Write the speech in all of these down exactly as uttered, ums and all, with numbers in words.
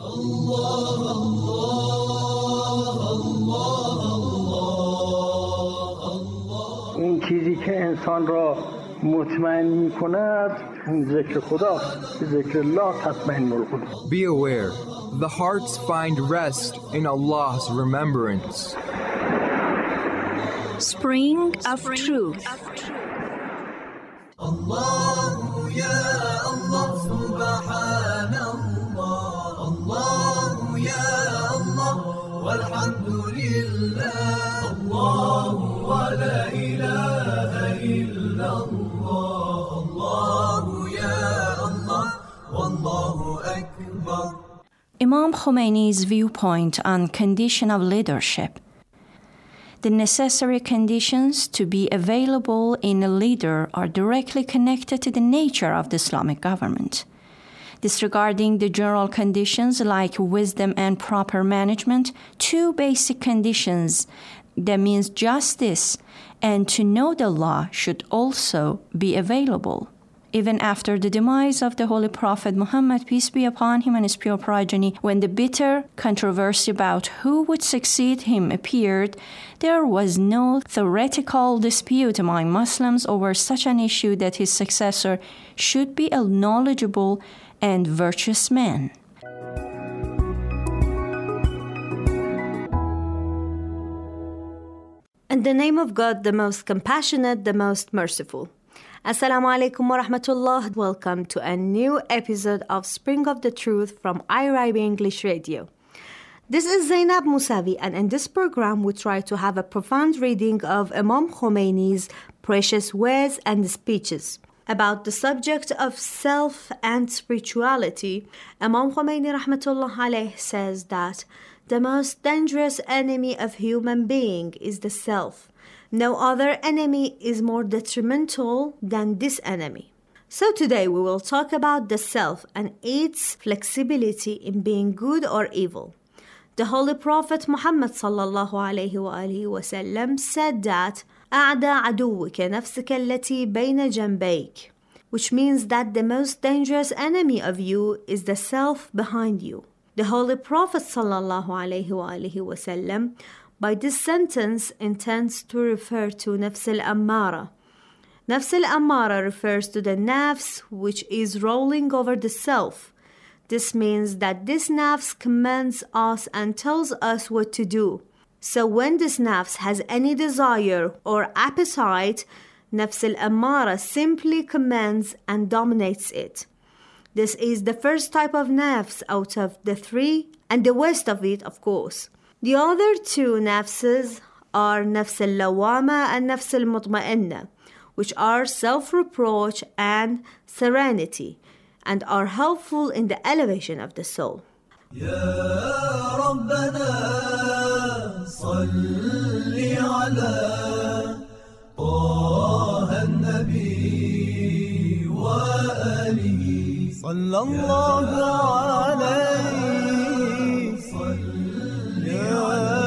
اون چیزی که انسان را مطمئن می‌کند اون ذکر خدا، ذکر الله تطمئن القلوب. Be aware, the hearts find rest in Allah's remembrance. Spring of Truth. Allah ya Allah subhanallah, Allah ya Allah walhamdulillah, Allah wa la ilaha illallah, Allah ya Allah wallahu akbar. Imam Khomeini's viewpoint on conditional leadership. The necessary conditions to be available in a leader are directly connected to the nature of the Islamic government. Disregarding the general conditions like wisdom and proper management, two basic conditions, that means justice and to know the law, should also be available. Even after the demise of the Holy Prophet Muhammad, peace be upon him and his pure progeny, when the bitter controversy about who would succeed him appeared, there was no theoretical dispute among Muslims over such an issue that his successor should be a knowledgeable and virtuous man. In the name of God, the most compassionate, the most merciful. Assalamu alaikum wa rahmatullah. Welcome to a new episode of Spring of the Truth from iRibe English Radio. This is Zainab Musavi, and in this program we try to have a profound reading of Imam Khomeini's precious words and speeches. About the subject of self and spirituality, Imam Khomeini rahmatullah alayh says that the most dangerous enemy of human being is the self. No other enemy is more detrimental than this enemy. So today we will talk about the self and its flexibility in being good or evil. The Holy Prophet Muhammad sallallahu alayhi wa alihi wa sallam said that أعدى عدوك نفسك التي بين جنبيك, which means that the most dangerous enemy of you is the self behind you. The Holy Prophet sallallahu alayhi wa alihi wa sallam by this sentence intends to refer to Nafs al-Ammara. Nafs al-Ammara refers to the nafs which is rolling over the self. This means that this nafs commands us and tells us what to do. So when this nafs has any desire or appetite, Nafs al-Ammara simply commands and dominates it. This is the first type of nafs out of the three, and the worst of it, of course. The other two nafses are Nafs al-Lawama and Nafs al-Mutma'inna, which are self-reproach and serenity, and are helpful in the elevation of the soul. Ya Rabbana salli ala Taha an-Nabi wa alihi sallallahu alayhi salli ala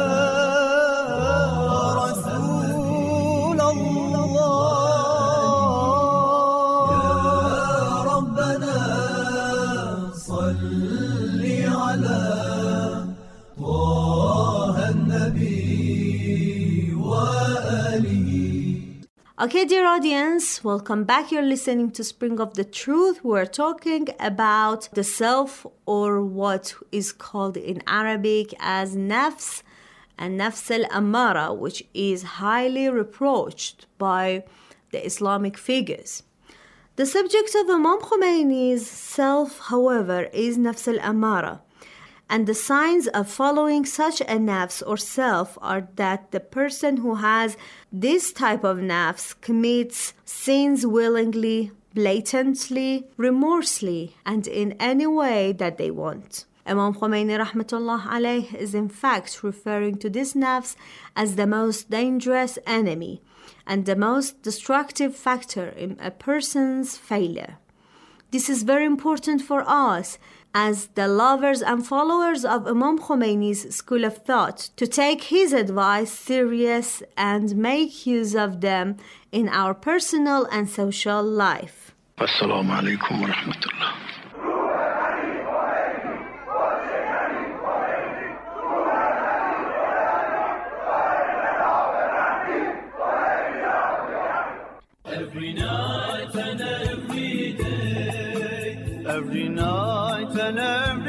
Okay, dear audience, welcome back. You're listening to Spring of the Truth. We're talking about the self, or what is called in Arabic as nafs and nafs al-ammara, which is highly reproached by the Islamic figures. The subject of Imam Khomeini's self, however, is nafs al-ammara. And the signs of following such a nafs or self are that the person who has this type of nafs commits sins willingly, blatantly, remorselessly, and in any way that they want. Imam Khomeini rahmatullah alayh is in fact referring to this nafs as the most dangerous enemy and the most destructive factor in a person's failure. This is very important for us as the lovers and followers of Imam Khomeini's school of thought to take his advice serious and make use of them in our personal and social life. Assalamu alaikum wa rahmatullah. Every night and every day, every night and every